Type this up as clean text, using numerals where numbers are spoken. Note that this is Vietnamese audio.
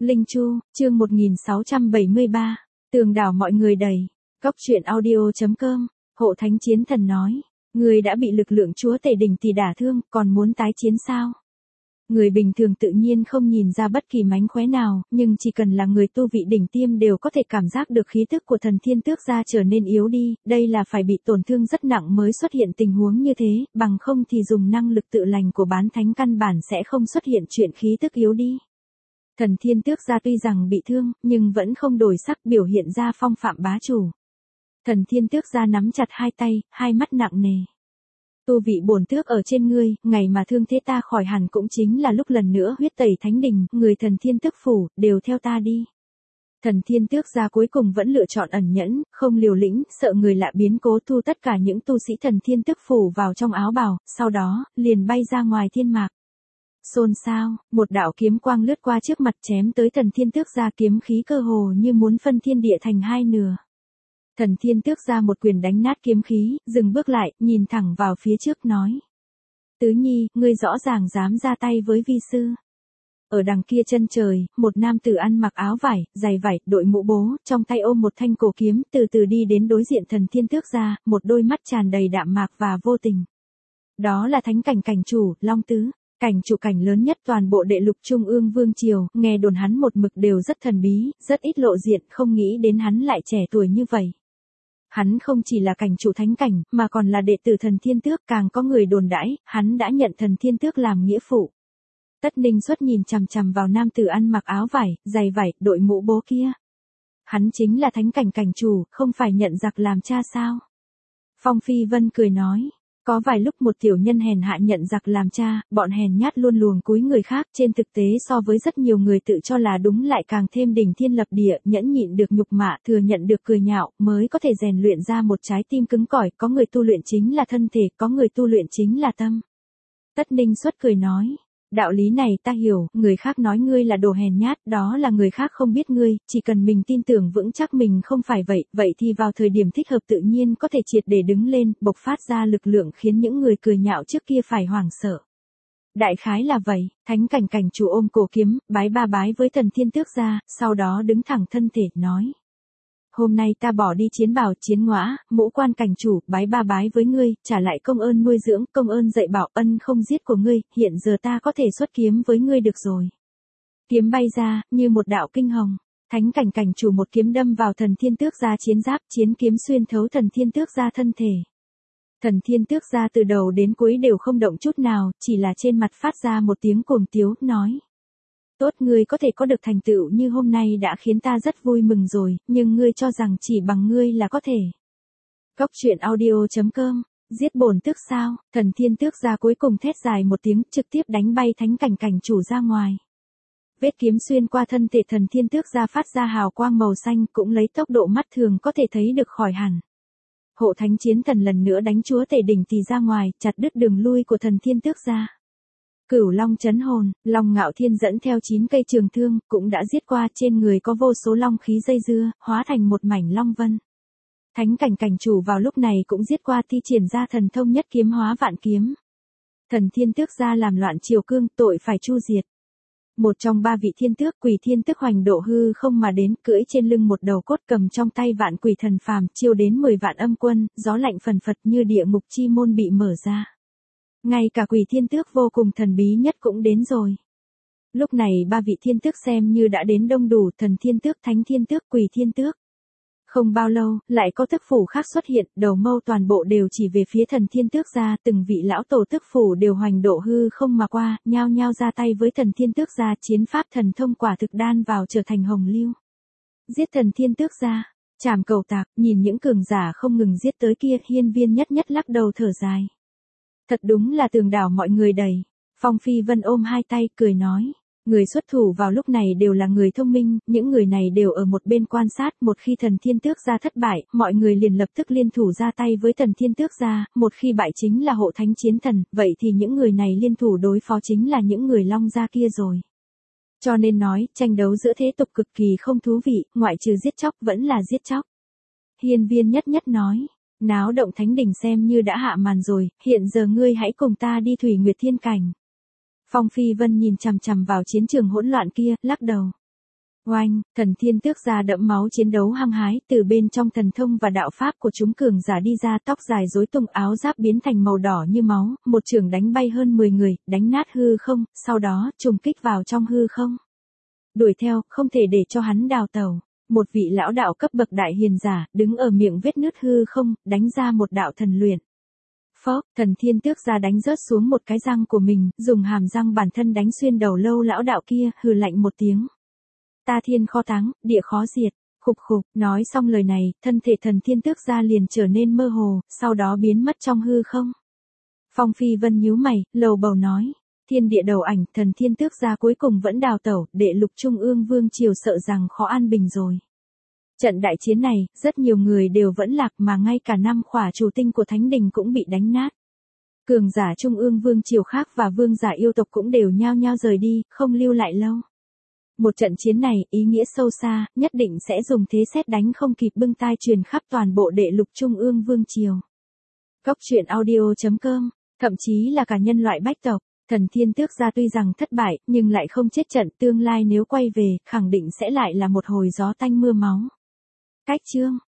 Linh Chu, chương 1673, tường đảo mọi người đầy. Góc truyện audio.com, Hộ Thánh Chiến Thần nói, người đã bị lực lượng chúa tể đỉnh tỷ đả thương, còn muốn tái chiến sao? Người bình thường tự nhiên không nhìn ra bất kỳ mánh khóe nào, nhưng chỉ cần là người tu vị đỉnh tiêm đều có thể cảm giác được khí tức của thần thiên tước gia trở nên yếu đi, đây là phải bị tổn thương rất nặng mới xuất hiện tình huống như thế, bằng không thì dùng năng lực tự lành của bán thánh căn bản sẽ không xuất hiện chuyện khí tức yếu đi. Thần thiên tước gia tuy rằng bị thương, nhưng vẫn không đổi sắc biểu hiện ra phong phạm bá chủ. Thần thiên tước gia nắm chặt hai tay, hai mắt nặng nề. Tu vị bổn tước ở trên ngươi, ngày mà thương thế ta khỏi hẳn cũng chính là lúc lần nữa huyết tẩy thánh đình, người thần thiên tước phủ, đều theo ta đi. Thần thiên tước gia cuối cùng vẫn lựa chọn ẩn nhẫn, không liều lĩnh, sợ người lạ biến cố thu tất cả những tu sĩ thần thiên tước phủ vào trong áo bào, sau đó, liền bay ra ngoài thiên mạc. Xôn xao, một đạo kiếm quang lướt qua trước mặt chém tới thần thiên tước gia, kiếm khí cơ hồ như muốn phân thiên địa thành hai nửa. Thần thiên tước gia một quyền đánh nát kiếm khí, dừng bước lại, nhìn thẳng vào phía trước nói. Tứ nhi, ngươi rõ ràng dám ra tay với vi sư. Ở đằng kia chân trời, một nam tử ăn mặc áo vải, giày vải, đội mũ bố, trong tay ôm một thanh cổ kiếm, từ từ đi đến đối diện thần thiên tước gia, một đôi mắt tràn đầy đạm mạc và vô tình. Đó là thánh cảnh cảnh chủ, Long Tứ. Cảnh chủ cảnh lớn nhất toàn bộ đệ lục trung ương vương triều, nghe đồn hắn một mực đều rất thần bí, rất ít lộ diện, không nghĩ đến hắn lại trẻ tuổi như vậy. Hắn không chỉ là cảnh chủ thánh cảnh, mà còn là đệ tử thần thiên tước, càng có người đồn đãi, hắn đã nhận thần thiên tước làm nghĩa phụ. Tất Ninh Xuất nhìn chằm chằm vào nam tử ăn mặc áo vải, giày vải, đội mũ bố kia. Hắn chính là thánh cảnh cảnh chủ, không phải nhận giặc làm cha sao? Phong Phi Vân cười nói. Có vài lúc một tiểu nhân hèn hạ nhận giặc làm cha, bọn hèn nhát luôn luồng cúi người khác, trên thực tế so với rất nhiều người tự cho là đúng lại càng thêm đỉnh thiên lập địa, nhẫn nhịn được nhục mạ, thừa nhận được cười nhạo, mới có thể rèn luyện ra một trái tim cứng cỏi, có người tu luyện chính là thân thể, có người tu luyện chính là tâm. Tất Ninh Xuất cười nói. Đạo lý này ta hiểu, người khác nói ngươi là đồ hèn nhát, đó là người khác không biết ngươi, chỉ cần mình tin tưởng vững chắc mình không phải vậy, vậy thì vào thời điểm thích hợp tự nhiên có thể triệt để đứng lên, bộc phát ra lực lượng khiến những người cười nhạo trước kia phải hoảng sợ. Đại khái là vậy, thánh cảnh cảnh chủ ôm cổ kiếm, bái ba bái với thần thiên tước gia, sau đó đứng thẳng thân thể, nói. Hôm nay ta bỏ đi chiến bảo chiến ngõa, mũ quan cảnh chủ, bái ba bái với ngươi, trả lại công ơn nuôi dưỡng, công ơn dạy bảo, ân không giết của ngươi, hiện giờ ta có thể xuất kiếm với ngươi được rồi. Kiếm bay ra, như một đạo kinh hồng, thánh cảnh cảnh chủ một kiếm đâm vào thần thiên tước gia chiến giáp, chiến kiếm xuyên thấu thần thiên tước gia thân thể. Thần thiên tước gia từ đầu đến cuối đều không động chút nào, chỉ là trên mặt phát ra một tiếng cuồng tiếu, nói. Tốt, ngươi có thể có được thành tựu như hôm nay đã khiến ta rất vui mừng rồi, nhưng ngươi cho rằng chỉ bằng ngươi là có thể. Góc truyện audio.com, giết bổn tước sao? Thần thiên tước gia cuối cùng thét dài một tiếng, trực tiếp đánh bay thánh cảnh cảnh chủ ra ngoài. Vết kiếm xuyên qua thân thể thần thiên tước gia phát ra hào quang màu xanh, cũng lấy tốc độ mắt thường có thể thấy được khỏi hẳn. Hộ Thánh Chiến Thần lần nữa đánh chúa tể đỉnh thì ra ngoài, chặt đứt đường lui của thần thiên tước gia. Cửu Long chấn hồn, Long Ngạo Thiên dẫn theo 9 cây trường thương, cũng đã giết qua, trên người có vô số long khí dây dưa, hóa thành một mảnh long vân. Thánh cảnh cảnh chủ vào lúc này cũng giết qua, thi triển ra thần thông nhất kiếm hóa vạn kiếm. Thần thiên tước gia làm loạn triều cương, tội phải chu diệt. Một trong ba vị thiên tước, Quỷ Thiên Tước hoành độ hư không mà đến, cưỡi trên lưng một đầu cốt, cầm trong tay vạn quỷ thần phàm, chiêu đến 10 vạn âm quân, gió lạnh phần phật như địa ngục chi môn bị mở ra. Ngay cả Quỷ Thiên Tước vô cùng thần bí nhất cũng đến rồi. Lúc này ba vị thiên tước xem như đã đến đông đủ, thần thiên tước, thánh thiên tước, Quỷ Thiên Tước. Không bao lâu, lại có tước phủ khác xuất hiện, đầu mâu toàn bộ đều chỉ về phía thần thiên tước gia, từng vị lão tổ tước phủ đều hoành độ hư không mà qua, nhao nhao ra tay với thần thiên tước gia, chiến pháp thần thông quả thực đan vào trở thành hồng lưu. Giết thần thiên tước gia, trảm cầu tạc, nhìn những cường giả không ngừng giết tới kia, Hiên Viên nhất nhất lắc đầu thở dài. Thật đúng là tường đảo mọi người đầy. Phong Phi Vân ôm hai tay, cười nói. Người xuất thủ vào lúc này đều là người thông minh, những người này đều ở một bên quan sát, một khi thần thiên tước gia thất bại, mọi người liền lập tức liên thủ ra tay với thần thiên tước gia, một khi bại chính là hộ thánh chiến thần, vậy thì những người này liên thủ đối phó chính là những người long gia kia rồi. Cho nên nói, tranh đấu giữa thế tục cực kỳ không thú vị, ngoại trừ giết chóc vẫn là giết chóc. Hiên Viên nhất nhất nói. Náo động thánh đỉnh xem như đã hạ màn rồi, hiện giờ ngươi hãy cùng ta đi Thủy Nguyệt Thiên Cảnh. Phong Phi Vân nhìn chằm chằm vào chiến trường hỗn loạn kia, lắc đầu. Oanh, thần thiên tước gia đẫm máu chiến đấu hăng hái, từ bên trong thần thông và đạo pháp của chúng cường giả đi ra, tóc dài rối tung, áo giáp biến thành màu đỏ như máu, một chưởng đánh bay hơn 10 người, đánh nát hư không, sau đó trùng kích vào trong hư không. Đuổi theo, không thể để cho hắn đào tẩu. Một vị lão đạo cấp bậc đại hiền giả, đứng ở miệng vết nứt hư không, đánh ra một đạo thần luyện. Phốc, thần thiên tước gia đánh rớt xuống một cái răng của mình, dùng hàm răng bản thân đánh xuyên đầu lâu lão đạo kia, hừ lạnh một tiếng. Ta thiên khó táng, địa khó diệt. Khục khục, nói xong lời này, thân thể thần thiên tước gia liền trở nên mơ hồ, sau đó biến mất trong hư không. Phong Phi Vân nhíu mày, lầu bầu nói. Thiên địa đầu ảnh, thần thiên tước gia cuối cùng vẫn đào tẩu, đệ lục trung ương vương triều sợ rằng khó an bình rồi. Trận đại chiến này, rất nhiều người đều vẫn lạc mà ngay cả 5 khỏa chủ tinh của Thánh Đình cũng bị đánh nát. Cường giả trung ương vương triều khác và vương giả yêu tộc cũng đều nhao nhao rời đi, không lưu lại lâu. Một trận chiến này, ý nghĩa sâu xa, nhất định sẽ dùng thế sét đánh không kịp bưng tai truyền khắp toàn bộ đệ lục trung ương vương triều. Cốc truyện audio.com, thậm chí là cả nhân loại bách tộc, thần thiên tước gia tuy rằng thất bại, nhưng lại không chết trận, tương lai nếu quay về, khẳng định sẽ lại là một hồi gió tanh mưa máu. Cách chương